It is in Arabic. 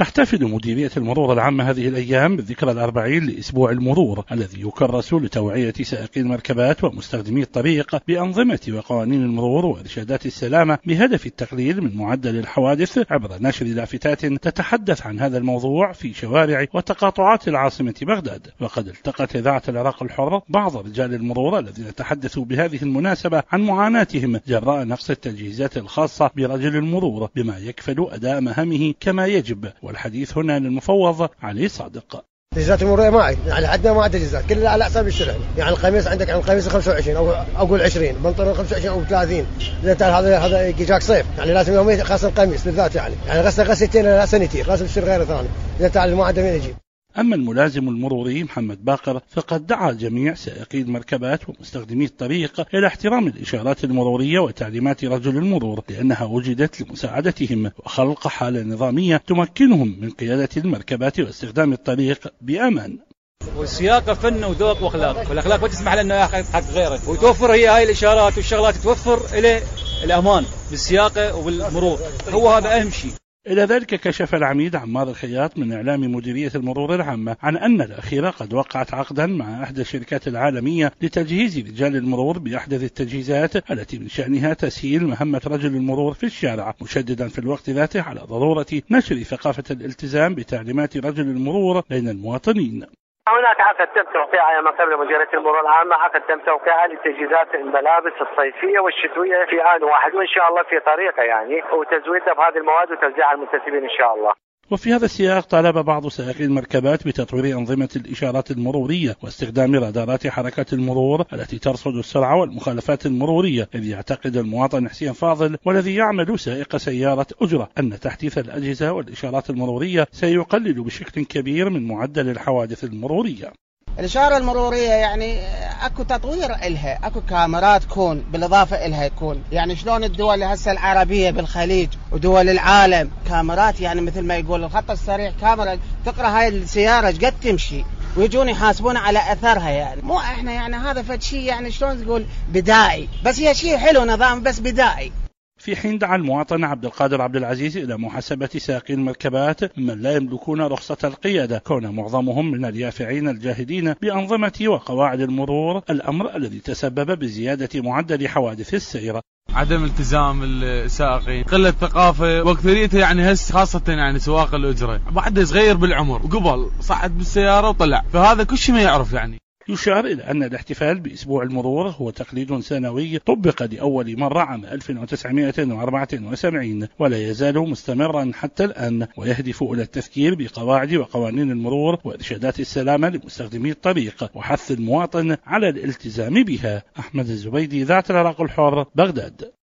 تحتفل مديرية المرور العامة هذه الأيام بالذكرى الأربعين لأسبوع المرور الذي يكرس لتوعية سائقي المركبات ومستخدمي الطريق بأنظمة وقوانين المرور وإرشادات السلامة بهدف التقليل من معدل الحوادث عبر نشر لافتات تتحدث عن هذا الموضوع في شوارع وتقاطعات العاصمة بغداد. وقد التقت إذاعة العراق الحر بعض رجال المرور الذين تحدثوا بهذه المناسبة عن معاناتهم جراء نقص التجهيزات الخاصة برجل المرور بما يكفل أداء مهامه كما يجب. والحديث هنا للمفوض علي صادق. تجهيزات المرورية معي، يعني عندنا ما تجهيزات كلها على حساب الشرع، يعني القميص عندك عن القميص 25 او اقول 20، بنطلون 25 او 30، هذا يجاك صيف، يعني لازم يوميا خاص القميص بالذات، يعني غسلتين لا سنتين، لازم تصير غير ثاني اذا تعال ما عنده مين يجيب. أما الملازم المروري محمد باقر فقد دعا جميع سائقي المركبات ومستخدمي الطريق إلى احترام الإشارات المرورية وتعليمات رجل المرور لأنها وجدت لمساعدتهم وخلق حالة نظامية تمكنهم من قيادة المركبات واستخدام الطريق بأمان. والسياقة فن وذوق واخلاق، والاخلاق ما تسمح له انه ياخذ حق غيره، وتوفر هي هاي الاشارات والشغلات توفر اليه الامان بالسياقة وبالمرور، هو هذا اهم شيء. إلى ذلك كشف العميد عمار الخياط من إعلام مديرية المرور العامة عن أن الأخيرة قد وقعت عقدا مع إحدى الشركات العالمية لتجهيز رجال المرور بأحدث التجهيزات التي من شأنها تسهيل مهمة رجل المرور في الشارع، مشددا في الوقت ذاته على ضرورة نشر ثقافة الالتزام بتعليمات رجل المرور بين المواطنين. هناك عقد تم توقيعه من قبل مديرية المرور العامة، عقد تم توقيعه لتجهيزات الملابس الصيفية والشتوية في آن واحد، وإن شاء الله في طريقة يعني وتزويدها بهذه المواد وتوزيعها على المنتسبين إن شاء الله. وفي هذا السياق طالب بعض سائقي المركبات بتطوير أنظمة الإشارات المرورية واستخدام رادارات حركات المرور التي ترصد السرعة والمخالفات المرورية، إذ يعتقد المواطن حسين فاضل والذي يعمل سائق سيارة أجرة أن تحديث الأجهزة والإشارات المرورية سيقلل بشكل كبير من معدل الحوادث المرورية. الإشارة المرورية يعني أكو تطوير إلها، أكو كاميرات كون بالإضافة إلها يكون، يعني شلون الدول هسه العربية بالخليج ودول العالم كاميرات، يعني مثل ما يقول الخط السريع كاميرا تقرأ هاي السيارة قد تمشي ويجون يحاسبون على أثرها، يعني مو إحنا يعني هذا فد شيء يعني شلون تقول بدائي، بس هي شيء حلو نظام بس بدائي. في حين دعا المواطن عبد القادر عبد العزيز إلى محاسبة سائقي المركبات من لا يملكون رخصة القيادة كون معظمهم من اليافعين الجاهدين بأنظمة وقواعد المرور، الأمر الذي تسبب بزيادة معدل حوادث السير. عدم التزام السائقين، قلة ثقافة واكثريتها يعني خاصة يعني سواق الأجرة، بعد صغير بالعمر وقبل صعد بالسيارة وطلع، فهذا كل شيء ما يعرف يعني. يشار إلى أن الاحتفال بأسبوع المرور هو تقليد سنوي طبق لأول مرة عام 1974 ولا يزال مستمرا حتى الآن، ويهدف إلى التذكير بقواعد وقوانين المرور وإرشادات السلامة لمستخدمي الطريق وحث المواطن على الالتزام بها. أحمد الزبيدي، ذات العراق الحر، بغداد.